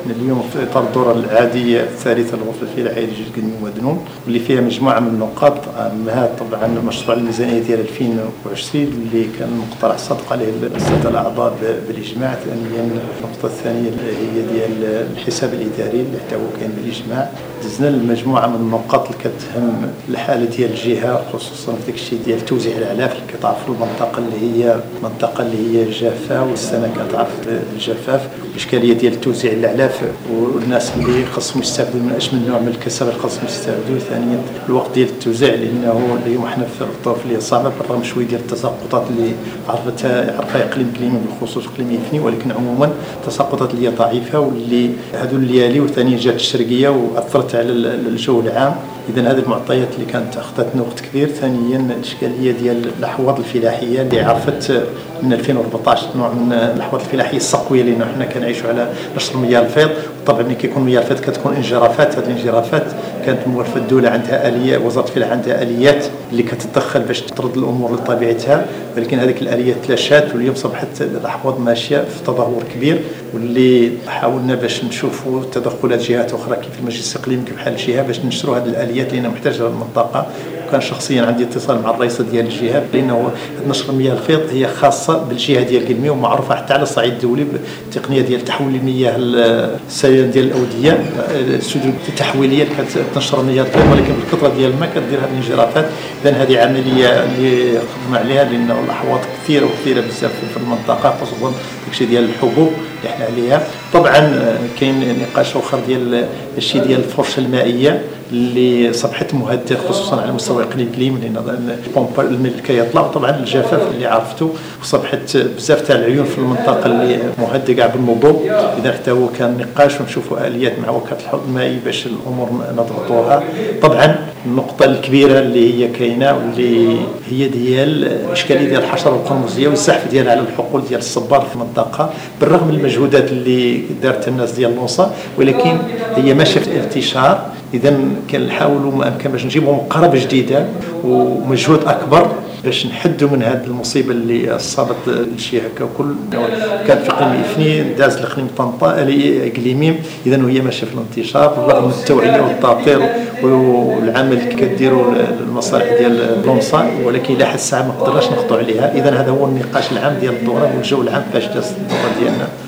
اليوم في إطار الدورة العادية الثالثة للغرفة الفلاحية لجيل قنيم ودنون، واللي فيها مجموعة من النقاط. أهمها طبعا مشروع الميزانية ديال 2020 اللي كان مقترح صدق عليه السادة الأعضاء بالإجماع. ثانيا النقطة الثانية هي ديال الحساب الإداري اللي حتى هو كان بالإجماع. دزنا المجموعة من النقاط اللي كتهم الحالة ديال الجهة، خصوصا في داك الشيء ديال توزيع الأعلاف اللي كتعرفوا المنطقة اللي هي جافة، والسنة كتعرف الجفاف، الإشكالية ديال توزيع الأعلاف والناس اللي خصهم يستافدوا من أشمل نوع من الكسب اللي خصهم يستافدوا. ثانيا الوقت ديال التوزيع، لأنه اليوم حنا في الظروف اللي صعبة بالرغم شوية ديال التساقطات اللي عرفها إقليم كليمي بالخصوص إقليم يفني، ولكن عموما التساقطات اللي هي ضعيفة واللي هذو الليالي. وثانيا جات الشرقية وأثرت على الجو العام. إذا هذه المعطيات اللي كانت أخذتنا وقت كبير. ثانيا الإشكالية ديال الأحواض الفلاحية اللي عرفت من 2014 نوع من الأحواض الفلاحية الصقوية، لأنه حنا كنعيشوا على نشر مياه الفيض. طبعا ملي كيكون مياه الفيض كتكون انجرافات. هذه الانجرافات كانت موفرة الدولة عندها آليات، وزارة الفلاحة عندها آليات اللي كتتدخل باش ترد الأمور لطبيعتها، ولكن هذيك الآليات تلاشات. واليوم صبحت الأحواض ماشية في تدهور كبير، واللي حاولنا باش نشوفوا تدخلات جهات أخرى كيف المجلس الإقليمي بحال الجهة باش نشروا هذه الآليات لأنها محتاجة للمنطقة. وكان شخصيا عندي اتصال مع الرئيسة ديال الجهة، لأنه نشر مياه الفيض هي خاصة بالجهة ديال قلمي ومعروفة حتى على الصعيد الدولي بالتقنية ديال تحويل المياه السيال ديال الأودية، السدود التحويلية اللي كتنشر مياه الفيض، ولكن بالكثرة ديال الماء كدير هذه الانجرافات. إذن هذه عملية اللي خدمنا عليها، لأنه الأحواض كثيرة بزاف في المنطقة، خصوصا داكشي ديال الحبوب اللي حنا عليها. طبعا كاين نقاش آخر ديال الشيء ديال الفرشة المائية اللي صبحت مهدده خصوصا على مستوى اقليم كليم، لان البومب الماء اللي كيطلع. وطبعا الجفاف اللي عرفتو وصبحت بزاف تاع العيون في المنطقه اللي مهدده كاع بالنبوض. اذا حتى هو كان نقاش ونشوفوا اليات مع وكاله الحوض المائي باش الامور نضبطوها. طبعا النقطه الكبيره اللي هي كاينه واللي هي ديال الاشكاليه ديال الحشره القرمزيه والزحف ديالها على الحقول ديال الصبار في المنطقه، بالرغم من المجهودات اللي دارت الناس ديال لونصا، ولكن هي ماشيه في الانتشار. اذا كنحاولوا ما امكن باش نجيبوا مقاربه جديده ومجهود اكبر باش نحدوا من هذه المصيبه اللي اصابت الشيء هكا. كل كان في اقليم يفني داز الاقليم طنطا اقليميم. اذا وهي ماشيه في الانتشار بالرغم من التوعيه والتاطير والعمل اللي كديروا المصالح ديال لونصا، ولكن الى حد الساعه ما قدرناش نخطو عليها. اذا هذا هو النقاش العام ديال الدوره والجو العام فاش دازت الدوره ديالنا.